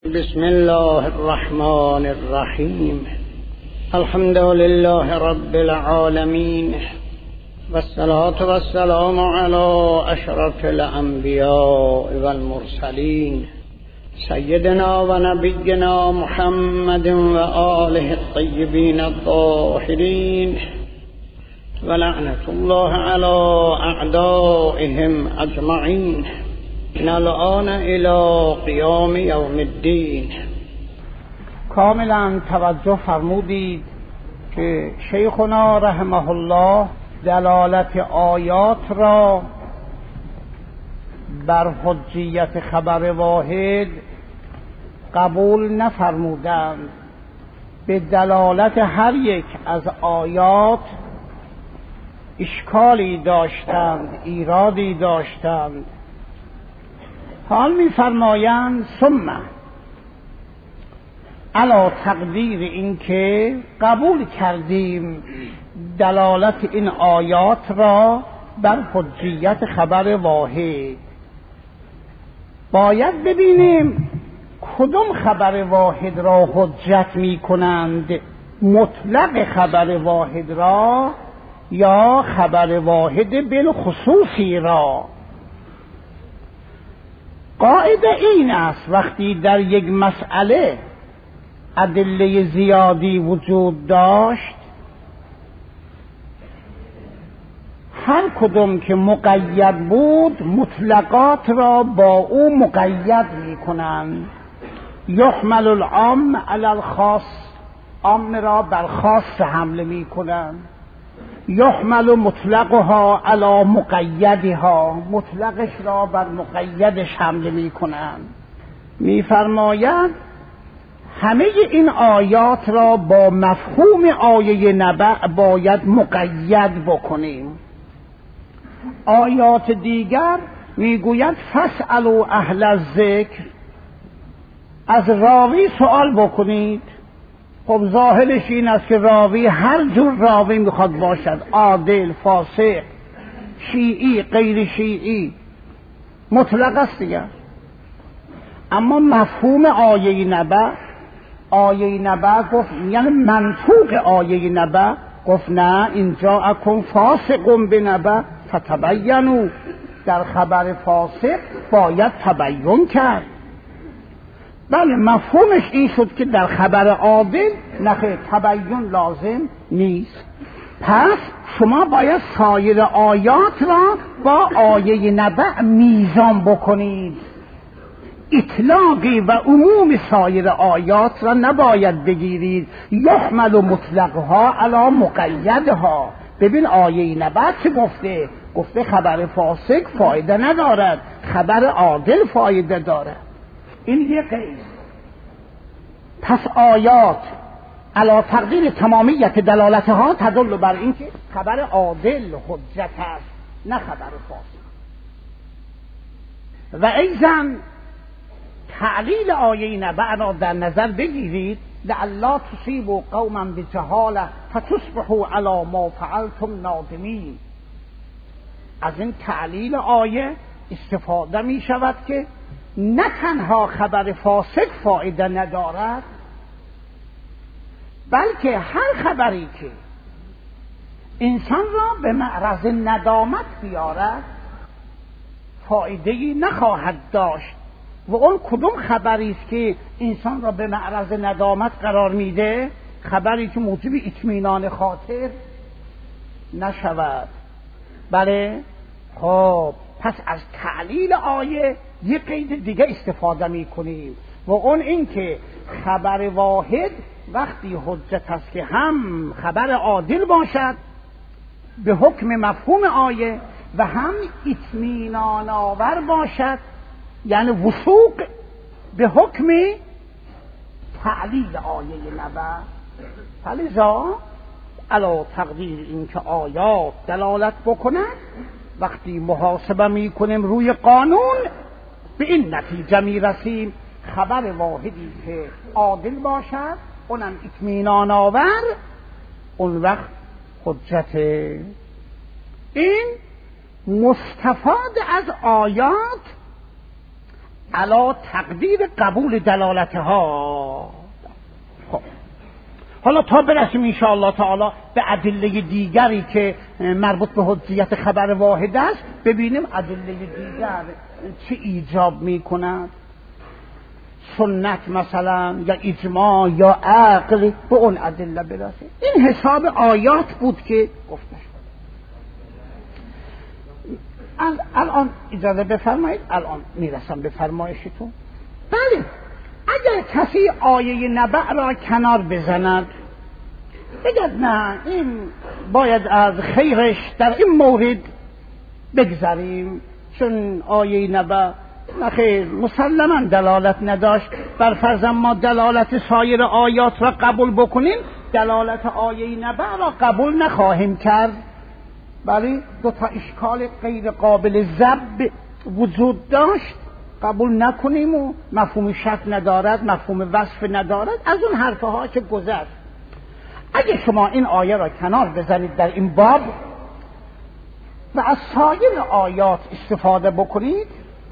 بسم الله الرحمن الرحیم. الحمد لله رب العالمین والصلاة والسلام على اشرف الانبیاء والمرسلین سیدنا و نبینا محمد و آله الطیبین الطاهرین و لعنت الله علی اعدائهم اجمعین من الآن الى قیام یوم الدین. کاملا توجه فرمودید که شیخنا رحمه الله دلالت آیات را بر حجیت خبر واحد قبول نفرمودند. به دلالت هر یک از آیات اشکالی داشتند، ایرادی داشتند. حال می‌فرمایند ثم علی تقدیر این که قبول کردیم دلالت این آیات را بر حجیت خبر واحد، باید ببینیم کدام خبر واحد را حجت می‌کنند، مطلق خبر واحد را یا خبر واحد بالخصوصی را. قاعده این است وقتی در یک مسئله ادله زیادی وجود داشت، هر کدام که مقید بود مطلقات را با او مقید می کنند. یحمل العام علی الخاص، عام را بر خاص حمل می کنند. یحمل مطلقها علی مقیدها، مطلقش را بر مقیدش حمل می کنند. می فرماید همه این آیات را با مفهوم آیه نبأ باید مقید بکنیم. آیات دیگر میگوید فاسألوا اهل الذکر، از راوی سوال بکنید. خب ظاهرش این است که راوی هر جور راوی میخواد باشد، عادل، فاسق، شیعی، غیر شیعی، مطلق است دیگر. اما مفهوم آیه نبأ، آیه نبأ گفت یعنی منطوق آیه نبأ گفت نه این جاءکم فاسق بنبأ فتبینوا، در خبر فاسق باید تبیین کرد. بله مفهومش این شد که در خبر عادل نخیر تبیین لازم نیست. پس شما باید سایر آیات را با آیه نبأ میزان بکنید. اطلاقی و عموم سایر آیات را نباید بگیرید. یحمل مطلقها علی مقیدها. ببین آیه نبأ چه گفته؟ گفته خبر فاسق فایده ندارد، خبر عادل فایده دارد. این یک قید. پس آیات علی تقدیر تمامیت دلالتها تدل بر این که خبر عادل حجت است نه خبر فاسق. و ایضا تعلیل آیه نبأ را در نظر بگیرید، لئلا تصیبوا قوما بجهاله فتصبحوا علی ما فعلتم نادمین. از این تعلیل آیه استفاده می شود که نه تنها خبر فاسق فایده ندارد، بلکه هر خبری که انسان را به معرض ندامت بیارد فایده‌ای نخواهد داشت. و اون کدوم خبری است که انسان را به معرض ندامت قرار میده؟ خبری که موجب اطمینان خاطر نشود. بله خب پس از تعلیل آیه یک قید دیگه استفاده میکنیم و اون این که خبر واحد وقتی حجت است که هم خبر عادل باشد به حکم مفهوم آیه و هم اطمینان آور باشد، یعنی وثوق به حکم تعلیل آیه نبأ. فلذا علی تقدیر این که آیات دلالت بکنند وقتی محاسبه میکنیم روی قانون به این نتیجه میرسیم خبر واحدی که عادل باشد اونم اطمینان آور اون وقت حجت. این مستفاد از آیات علا تقدیر قبول دلالتها. خب حالا تا برسیم انشاءالله تعالی به ادله دیگری که مربوط به حجیت خبر واحد است، ببینیم ادله دیگر چه ایجاب میکند. سنت مثلا یا اجماع یا عقل، به اون ادله برسه. این حساب آیات بود که گفته شد. الان اجازه بفرمایید، الان میرسم به فرمایشتون. بله، اگر کسی آیه نبأ را کنار بزند، بگد نه این باید از خیرش در این مورد بگذاریم، چون آیه نبأ نخیر مسلما دلالت نداشت، بر فرض ما دلالت سایر آیات را قبول بکنیم، دلالت آیه نبأ را قبول نخواهیم کرد. بله، دو تا اشکال غیر قابل ضبط وجود داشت، قبول نکنیم و مفهوم شک ندارد، مفهوم وصف ندارد، از اون حرفها که گذشت. اگه شما این آیه را کنار بزنید در این باب و از سایر آیات استفاده بکنید،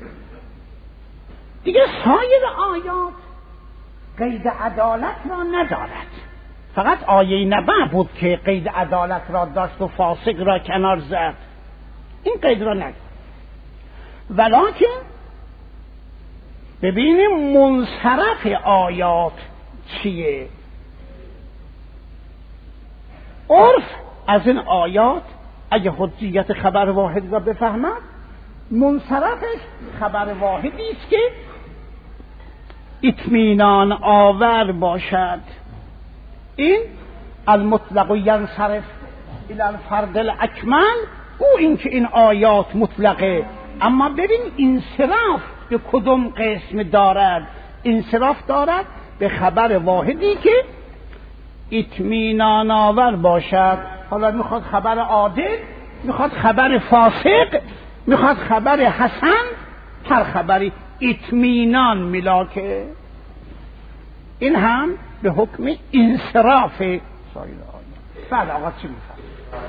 دیگه سایر آیات قید عدالت را ندارد. فقط آیه نبأ بود که قید عدالت را داشت و فاسق را کنار زد، این قید را ندارد. ولکن ببینیم منصرف آیات چیه. عرف از این آیات اگه حجیت خبر واحد را بفهمد، منصرفش خبر واحدی است که اطمینان آور باشد. این المطلق ینصرف الی الفرد الاکمل، گو این که این آیات مطلقه، اما ببین انصراف به کدوم قسم دارد. انصراف دارد به خبر واحدی که اطمینان آور باشد. حالا میخواد خبر عادل، میخواد خبر فاسق، میخواد خبر حسن، هر خبری اطمینان ملاکه. این هم به حکم انصراف سایر آیات. بعد آقا چی میفرد؟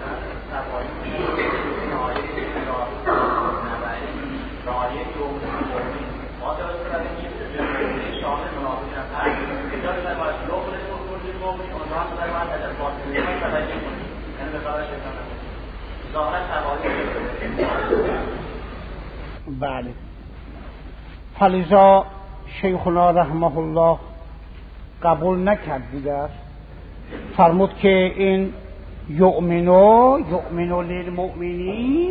بله، فلذا شیخنا رحمه الله قبول نکرد دیگر، فرمود که این یؤمنو للمؤمنین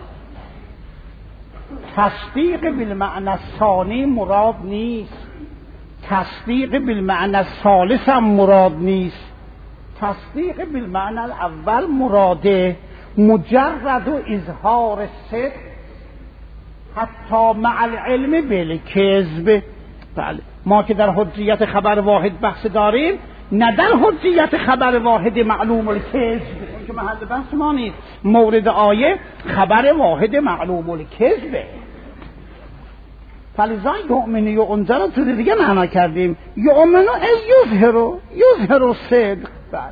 تصدیق بالمعنی الثانی مراد نیست، تصدیق بالمعنی الثالث هم مراد نیست، تصدیق بالمعنی الاول مراده. مجرد و اظهار صدق حتی مع العلم بالکذب. بله، ما که در حجیت خبر واحد بحث داریم، نه در حجیت خبر واحد معلوم الکذب که محل بحث ما نیست. مورد آیه خبر واحد معلوم الکذب. فلذا یؤمن و اونجا رو تو دیگه معنا کردیم، یؤمن از یظهر صدق. بله،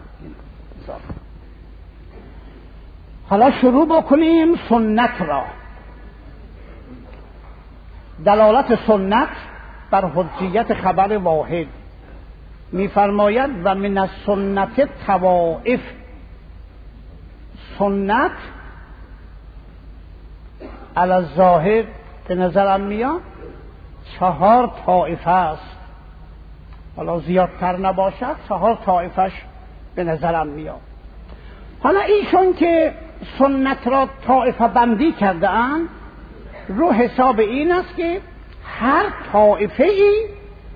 حالا شروع بکنیم سنت را. دلالت سنت بر حجیت خبر واحد می‌فرماید و من السنت طوائف. سنت علی الظاهر به نظرم میاد 4 طایفه است، حالا زیادتر نباشد 4 طایفش به نظرم میاد. حالا ایشون که سنت را طایفه بندی کرده اند، رو حساب این است که هر طایفه ای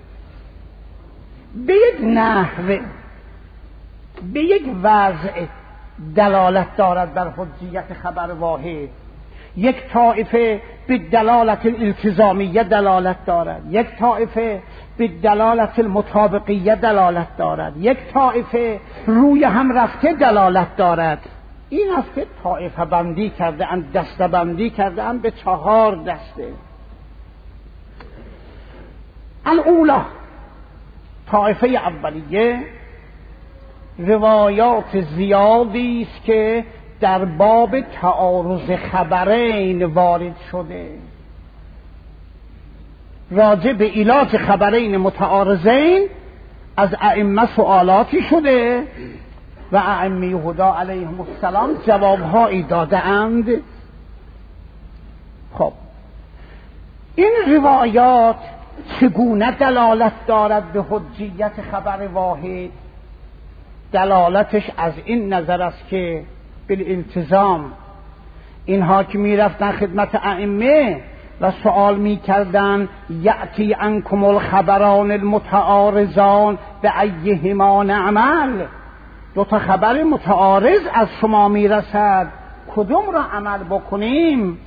به یک نحوه، به یک وضع دلالت دارد بر حجیت خبر واحد. یک طایفه به دلالت الالتزامیه دلالت دارد، یک طایفه به دلالت المطابقیه دلالت دارد، یک طایفه روی هم رفته دلالت دارد. این است که طایفه بندی کرده اند، دسته بندی کرده اند به 4 دسته. الاولا، طایفه اولیه، روایات زیادی است که در باب تعارض خبرین وارد شده. راجع به علاج خبرین متعارضین از ائمه سوالاتی شده و ائمه هدا علیهم السلام جوابهایی داده اند. خب این روایات چگونه دلالت دارد به حجیت خبر واحد؟ دلالتش از این نظر است که بالالتزام اینها که می رفتن خدمت ائمه و سوال می کردن یأتی عنکم الخبران المتعارضان به ایهما نعمل، دو تا خبر متعارض از شما می رسد، کدوم را عمل بکنیم؟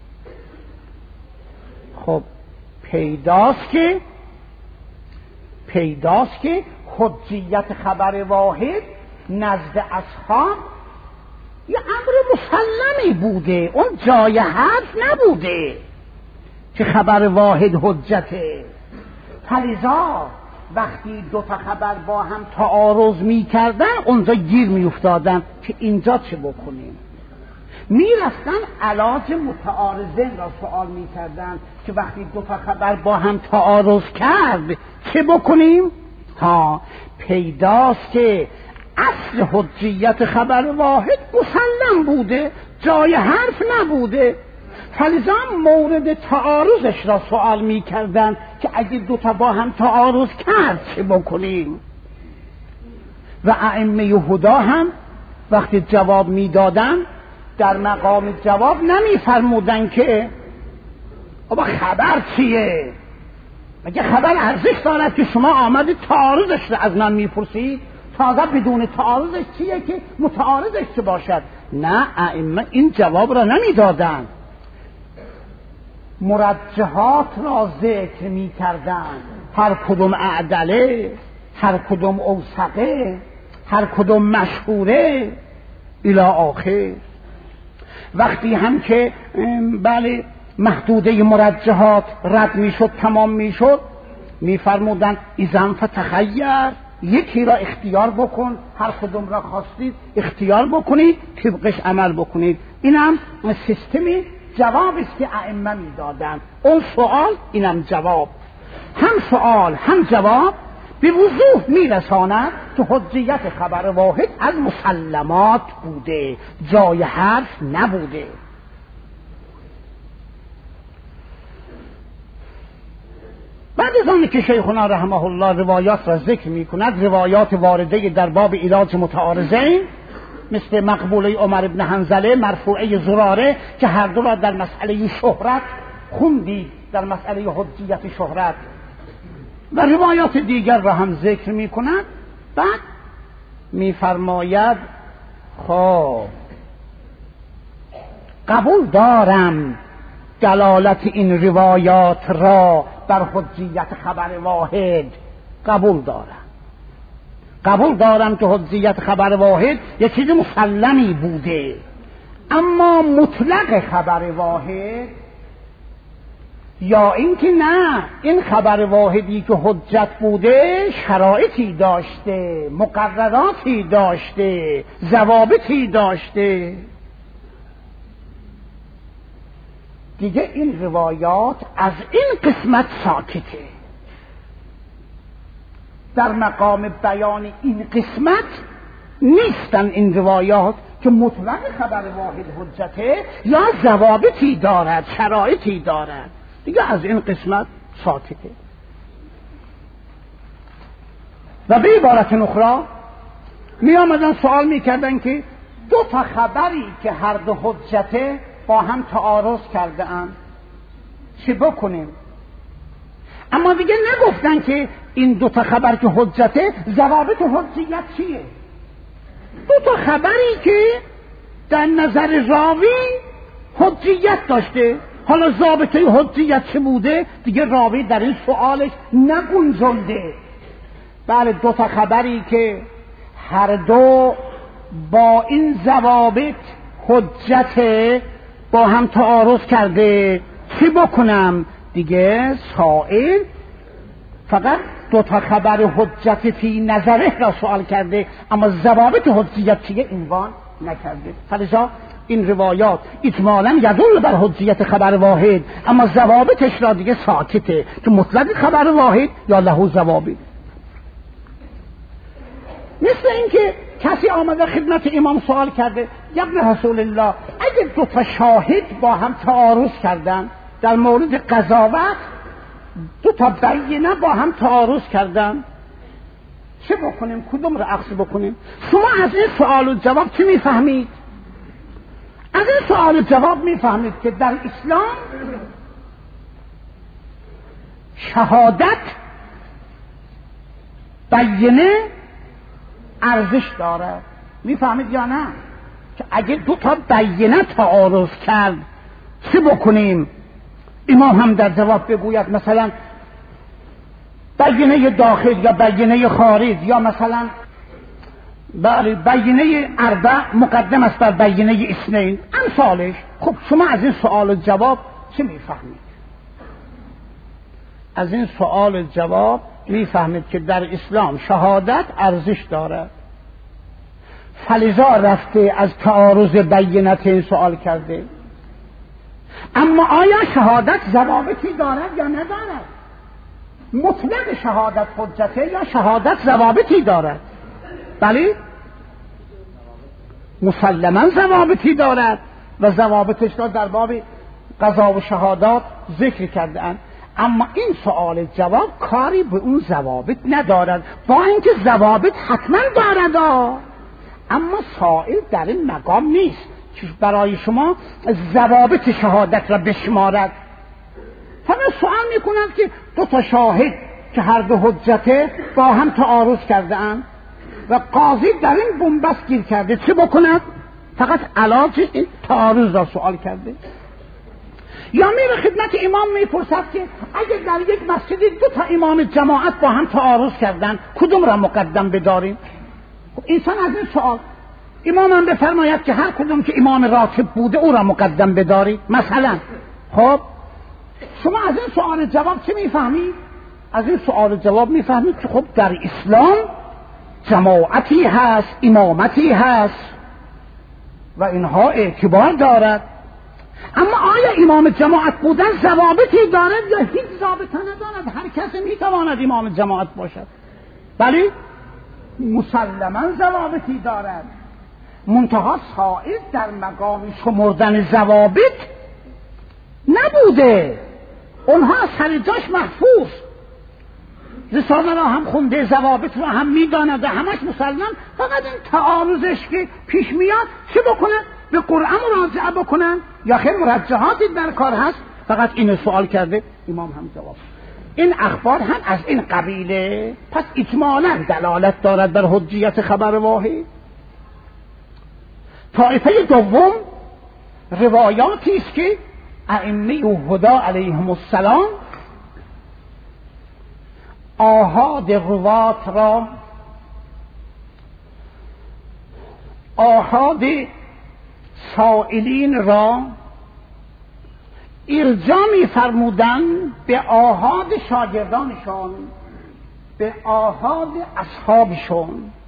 خب پیداست که حجیت خبر واحد نزد اصحاب یه امر مسلمی بوده، اون جای حرف نبوده که خبر واحد حجته. فلذا وقتی دو تا خبر با هم تعارض می کردن اونجا گیر می افتادن که اینجا چه بکنیم. می رفتن علاج متعارضین را سوال می کردن که وقتی دو تا خبر با هم تعارض کرد چه بکنیم؟ پیداست که اصل حجیت خبر واحد مسلم بوده، جای حرف نبوده. فلذا مورد تعارضش را سوال می کردن که اگه دوتا با هم تعارض کرد چه بکنیم. و ائمه هدا هم وقتی جواب می دادن در مقام جواب نمی فرمودن که آبا خبر چیه؟ مگه خبر ارزش دارد که شما آمدید تعارضش را از من می پرسید؟ تازه بدون تعارضش چیه که متعارضش چه باشد؟ نه، ائمه این جواب را نمی دادن، مرجحات را ذکر می کردن، هر کدوم اعدله، هر کدوم اوثقه، هر کدوم مشهوره الی آخر. وقتی هم که بله محدوده مرجحات رد می شد، تمام می شد، می فرمودن اذن فتخیر، یکی را اختیار بکن، هر کدوم را خواستید اختیار بکنید، طبقش عمل بکنید. اینم سیستمی جواب است که ائمه می دادن. اون سوال اینم جواب، هم سوال هم جواب به وضوح می رساند که حجیت خبر واحد از مسلمات بوده، جای حرف نبوده. بعد از آن که شیخنا رحمه الله روایات را ذکر می کند، روایات وارده در باب علاج متعارضین مثل مقبوله عمر بن حنظله، مرفوعه زراره که هر دو را در مسئله شهرت خوندید، در مسئله حجیت شهرت، و روایات دیگر را هم ذکر می کند. بعد می فرماید خب قبول دارم دلالت این روایات را بر حجیت خبر واحد، قبول دارم که حجیت خبر واحد یه چیز مسلمی بوده، اما مطلق خبر واحد یا اینکه نه، این خبر واحدی که حجت بوده شرایطی داشته، مقرراتی داشته، ضوابطی داشته. دیگه این روایات از این قسمت ساکته. در مقام بیان این قسمت نیستن این روایات که مطلق خبر واحد حجته یا ضوابطی دارد، شرایطی دارد. دیگه از این قسمت ساکته. و به عبارت اخرى می آمدن سوال می کردن که دو تا خبری که هر دو حجته با هم تعارض کرده اند چه بکنیم؟ اما دیگه نگفتن که این دو تا خبر که حجته ضوابط حجیت چیه. دو تا خبری که در نظر راوی حجیت داشته، حالا ضابطه حجیت چه بوده دیگه راوی در این سوالش نگنجونده. بله، دو تا خبری که هر دو با این ضوابط حجت با هم تعارض کرده چی بکنم؟ دیگه سائل فقط دو تا خبر حجت فی نظره را سوال کرده، اما ضوابط حجیت چیه عنوان نکرده. فلذا این روایات اجمالاً یدل بر حجیت خبر واحد، اما ضوابطش را دیگه ساکته که مطلق خبر واحد یا له ضوابط. مثل اینکه کسی آمده خدمت امام سوال کرده یا ابن رسول الله اگه دو تا شاهد با هم تعارض کردن در مورد قضاوت، دو تا بینه با هم تعارض کردن، چه بکنیم؟ کدوم رو اخذ بکنیم؟ شما از این سوال و جواب چی میفهمید؟ از این سوال و جواب میفهمید که در اسلام شهادت بینه ارزش داره. میفهمید یا نه؟ که اگه دو تا بینه تعارض کرد چه بکنیم؟ امام هم در جواب بگوید مثلا بینه داخل یا بینه خارج، یا مثلا بله بینه اربع مقدم است بر بینه اثنین، امثالش. خب شما از این سوال و جواب چه میفهمید؟ از این سوال و جواب میفهمید که در اسلام شهادت ارزش دارد، فلذا رفته از تعارض بینتین سوال کرده. اما آیا شهادت ضوابطی دارد یا ندارد؟ مطلق شهادت حجته یا شهادت ضوابطی دارد؟ بله مسلما ضوابطی دارد و ضوابطش را در باب قضا و شهادات ذکر کرده‌اند. اما این سوال جواب کاری به اون ضوابط ندارد، با اینکه ضوابط حتما دارد اما سائل در این مقام نیست که برای شما ضوابط شهادت را بشمارد. فقط سوال میکنند که دو تا شاهد که هر دو حجته با هم تعارض کرده اند و قاضی در این بنبست گیر کرده، چه بکند؟ فقط علاج این تعارض را سوال کرده. یا میره خدمت امام میپرسد که اگر در یک مسجدی دو تا امام جماعت با هم تعارض کردن کدوم را مقدم بداریم؟ انسان از این سوال امام هم بفرماید که هر کدوم که امام راتب بوده او را مقدم بدارید مثلا. خب شما از این سوال جواب چه میفهمید؟ از این سوال جواب میفهمید که خب در اسلام جماعتی هست، امامتی هست و اینها اعتبار دارد. اما آیا امام جماعت بودن ضوابطی دارد یا هیچ ضابطه ندارد؟ هر کسی میتواند امام جماعت باشد. بله مسلما ضوابطی دارد، منتها سائل در مقام شمردن ضوابط نبوده، اونها از سر جاش محفوظ، رساله را هم خونده، ضوابط را هم میداند و همش مسلم. فقط این تعارضش که پیش میاد چه بکنن؟ به قرآن مراجعه بکنن یا خیلی مرجحاتی در کار هست؟ فقط این سوال کرده، امام هم جواب. این اخبار هم از این قبیله، پس اجمالاً دلالت دارد بر حجیت خبر واحد. طایفه دوم روایاتی است که ائمه و هدا علیهم السلام آحاد روات را، آحاد سائلین را ارجاع می‌فرمودند به آحاد شاگردانشان، به آحاد اصحابشون.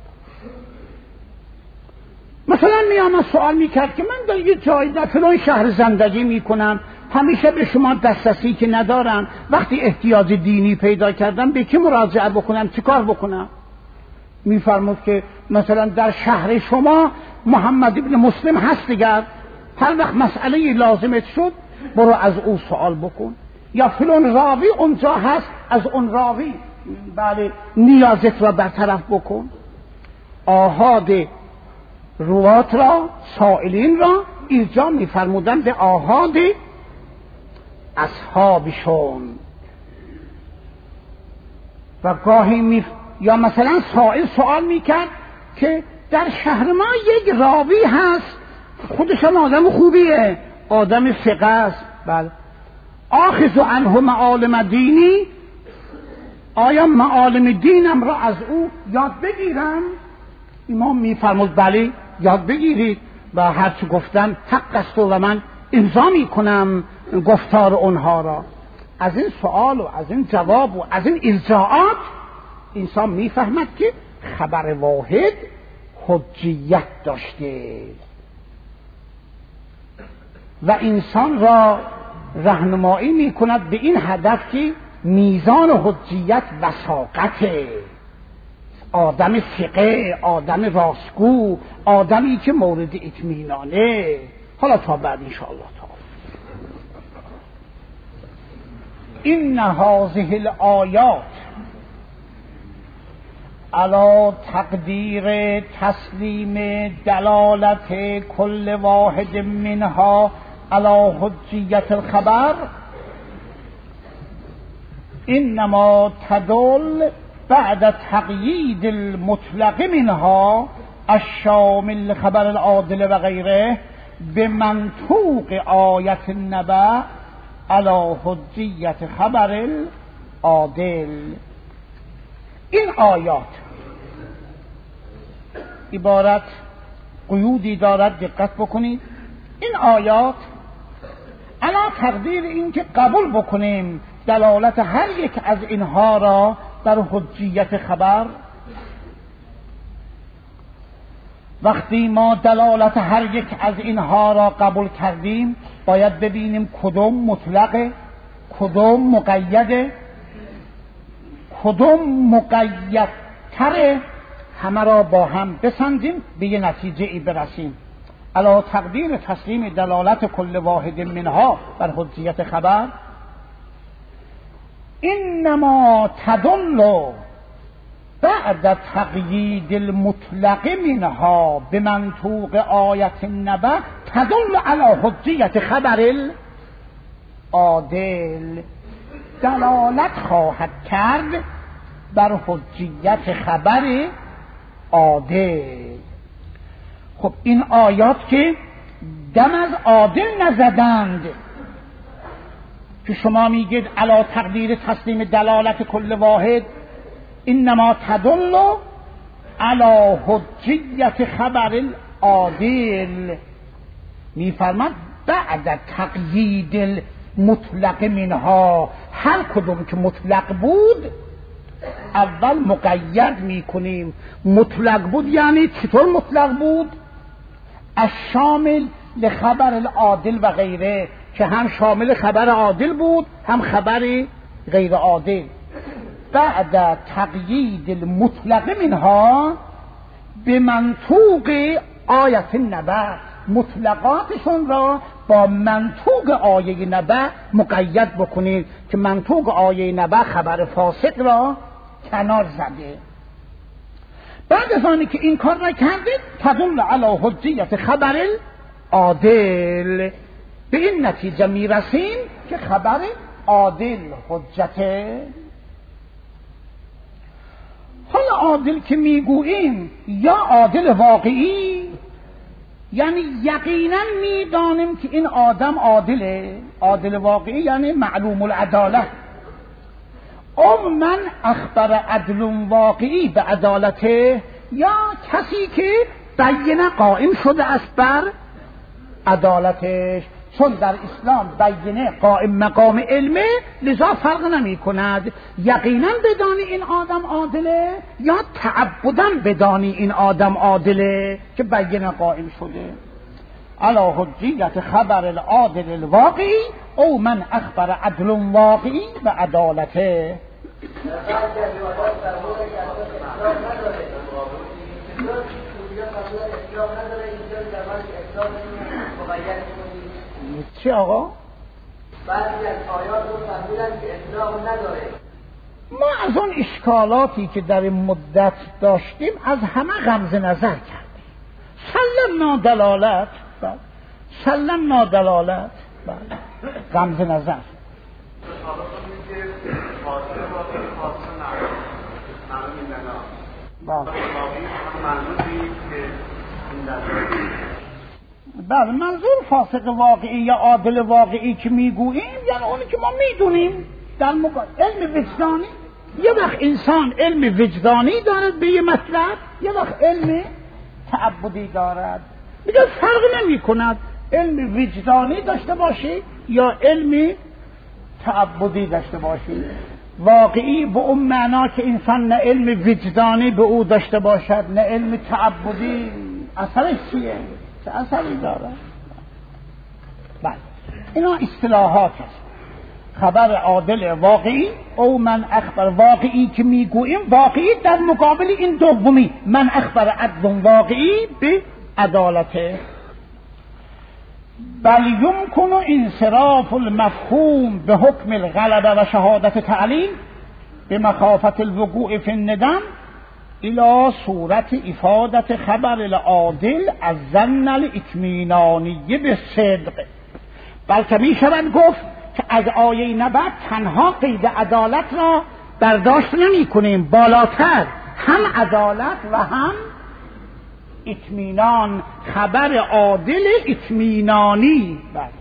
مثلا میام سوال میکرد که من در یه جای در فلان شهر زندگی میکنم، همیشه به شما دسترسی که ندارم، وقتی احتیاج دینی پیدا کردم به کی مراجعه بکنم، چه کار بکنم؟ میفرمود که مثلا در شهر شما محمد ابن مسلم هست دیگر، هر وقت مسئله لازمت شد برو از او سوال بکن، یا فلان راوی اونجا هست از اون راوی بله نیازت را برطرف بکن. آحاد روات را، سائلین را ارجاع می‌فرمودند به آحاد اصحابشون. و گاهی یا مثلا سائل سوال میکرد که در شهر ما یک راوی هست، خودشان آدم خوبیه، آدم ثقه است، بله، آخذ عنه معالم دینی، آیا معالم دینم را از او یاد بگیرم؟ امام میفرمود بله یاد بگیرید و هرچی گفتن حق است و من امضا میکنم گفتار اونها را. از این سوال و از این جواب و از این ارجاعات انسان میفهمد که خبر واحد حجیت داشته. و انسان را راهنمایی میکند به این هدف که میزان حجیت وثاقت، آدم ثقه، آدم راستگو، آدمی که مورد اطمینانه. حالا تا بعد انشاءالله تعالی. این هذه الآیات علی تقدیر تسلیم دلالت کل واحد منها علی حجیت الخبر انما تدل بعد تقیید المطلق منها الشامل خبر العادل و غیره به منطوق آیت النبأ علی حجیت خبر العادل. این آیات عبارت قیودی دارد، دقت بکنید. این آیات علی تقدیر این که قبول بکنیم دلالت هر یک از اینها را در حجیت خبر، وقتی ما دلالت هر یک از اینها را قبول کردیم باید ببینیم کدوم مطلقه، کدوم مقیده، کدوم مقیدتره، همه را با هم بسنجیم به یه نتیجه ای برسیم. علی تقدیر تسلیم دلالت کل واحد منها بر حجیت خبر انما تدل بعد تقیید المطلق منها به منطوق آیت النبأ تدل علی حجیت خبر العادل. دلالت خواهد کرد بر حجیت خبر عادل. خب این آیات که دم از عادل نزدند که شما میگید علی تقدیر تسلیم دلالت کل واحد انما تدل علی حجیت خبر العادل، میفرماد بعد تقیید المطلق منها، هر کدوم که مطلق بود اول مقید میکنیم. مطلق بود یعنی چطور مطلق بود؟ الشامل لخبر العادل و غیره، که هم شامل خبر عادل بود هم خبر غیر عادل. بعد تقیید المطلق منها به منطوق آیت النبأ، مطلقاتشون را با منطوق آیه نبأ مقید بکنید که منطوق آیه نبأ خبر فاسق را کنار زده. بعد از آنی که این کار نکردید تدل علی حجیت خبر العادل، به این نتیجه میرسیم که خبر عادل حجته. حالا عادل که میگوییم یا عادل واقعی، یعنی یقینا میدانیم که این آدم عادله. عادل واقعی یعنی معلوم العداله. او من اخبر عدل واقعی به عدالته، یا کسی که بینه قائم شده است بر عدالتش. چون در اسلام بینه قائم مقام علمه، لذا فرق نمی کند یقینا بدانی این آدم عادله یا تعبداً بدانی این آدم عادله که بینه قائم شده. علی حجیت خبر العادل الواقعی او من اخبر عدل واقعی به عدالته. چی آقا؟ بعضی از آیات رو فهمیدن که اطلاق نداره. ما از اون اشکالاتی که در این مدت داشتیم از همه غمز نظر کردیم. سلمنا دلالت، سلمنا دلالت، غمز نظر. بله، منظور فاسق واقعی یا عادل واقعی که میگوییم یعنی اونی که ما میدونیم در علم وجدانی. یه وقت انسان علم وجدانی دارد به یه مطلب، یه وقت علم تعبدی دارد. میگه فرق نمی کند علم وجدانی داشته باشی یا علم تعبدی داشته باشی. واقعی به اون معنا که انسان نه علم وجدانی به او داشته باشد نه علم تعبدی، اثرش چیه؟ چه اثری داره؟ بله اینا اصطلاحات است. خبر عادل واقعی او من اخبر واقعی که میگوییم، واقعی در مقابل این دومی من اخبر عدل واقعی به عدالته. بل یمکن انصراف المفهوم به حکم الغلبه و شهادت تعلیم به مخافت الوقوع فی الندم الى صورت افادت خبر العادل از ظن الاطمینانی به صدق. بلکه می شود گفت که از آیه نبأ تنها قید عدالت را برداشت نمی کنیم، بالاتر هم عدالت و هم اطمینان، خبر عادل اطمینانی.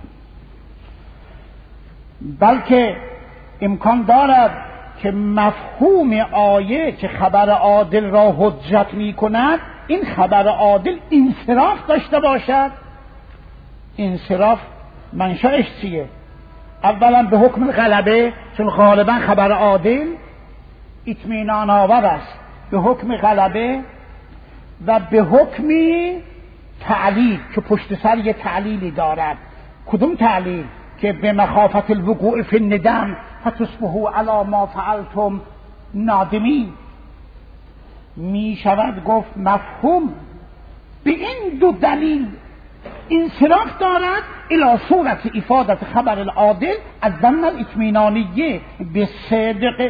بلکه امکان دارد که مفهوم آیه که خبر عادل را حجت می کند این خبر عادل انصراف داشته باشد. انصراف منشأش چیه؟ اولا به حکم غلبه، چون غالبا خبر عادل اطمینان آور است، به حکم غلبه و به حکم تعلیل که پشت سر یه تعلیلی دارد. کدوم تعلیل؟ که به مخافت الوقوع فی الندم فتصبحوا علی ما فعلتم نادمین. می شود گفت مفهوم به این دو دلیل انصراف دارد الی صورت افادت خبر العادل از ظن الاطمینانیه به صدق.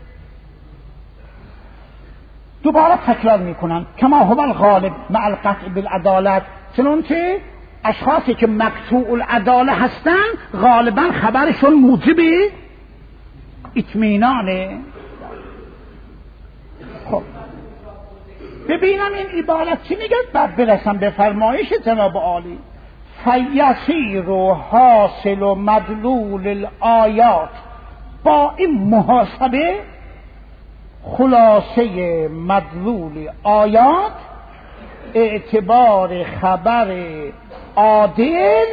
دوباره تکرار میکنن کما هو الغالب مع القطع بالعدالت، چنانچه اشخاصی که مقطوع العداله هستند غالبا خبرشون موجب اطمینانه. خب ببینم این عبارت چی میگه، بعد برسم به فرمایش جناب عالی. فیصیر و حاصل و مدلول الآیات، با این محاسبه خلاصه مدلول آیات اعتبار خبر عادل،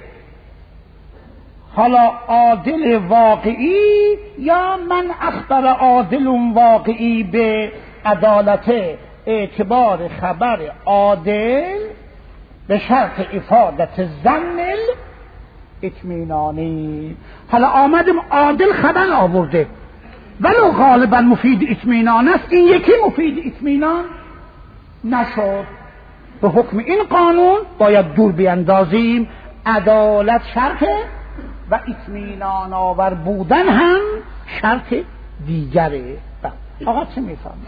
حالا عادل واقعی یا من اخبر عادل واقعی به عدالته، اعتبار خبر عادل به شرط افادت ظن اطمینانی. حالا آمدیم عادل خبر آورده ولو غالبا مفید اطمینان است، این یکی مفید اطمینان نشد. به حکم این قانون باید دور بیندازیم عدالت شرطه و اطمینان آور بودن هم شرط دیگره. آقا چه میفهم؟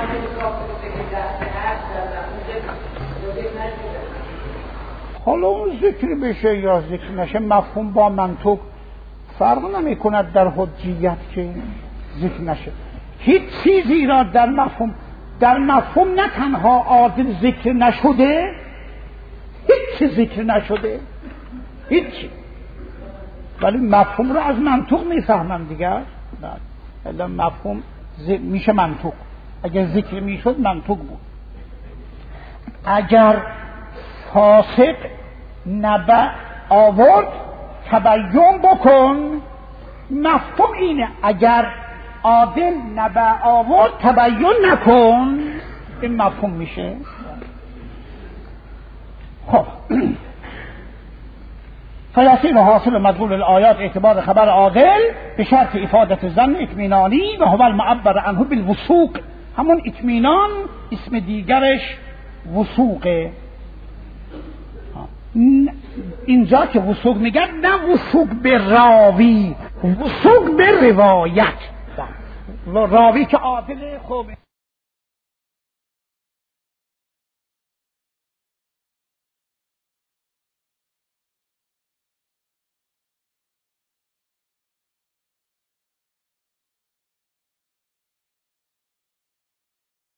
حالا اون ذکر بشه یا ذکر نشه مفهوم با منطق فرق نمی کند در حجیت که ذکر نشه. هیچ چیزی را در مفهوم نه تنها عادل ذکر نشده، هیچ ذکر نشده، هیچ، ولی مفهوم را از منطق میفهمم دیگر. نه مفهوم میشه منطق، اگر ذکر میشد منطق بود. اگر فاسق نبأ آورد تبین بکن، مفهوم اینه اگر عادل نبأ آورد تبین نکن، این مفهوم میشه. خب فیصیر حاصل مدلول الآیات اعتبار خبر عادل به شرط افادت ظن اطمینانی و هو المعبر عنه بالوثوق. همون اطمینان اسم دیگرش وثوقه. اینجا که وثوق میگن نه وثوق به راوی، وثوق به روایت. راوی که عادل خوبه.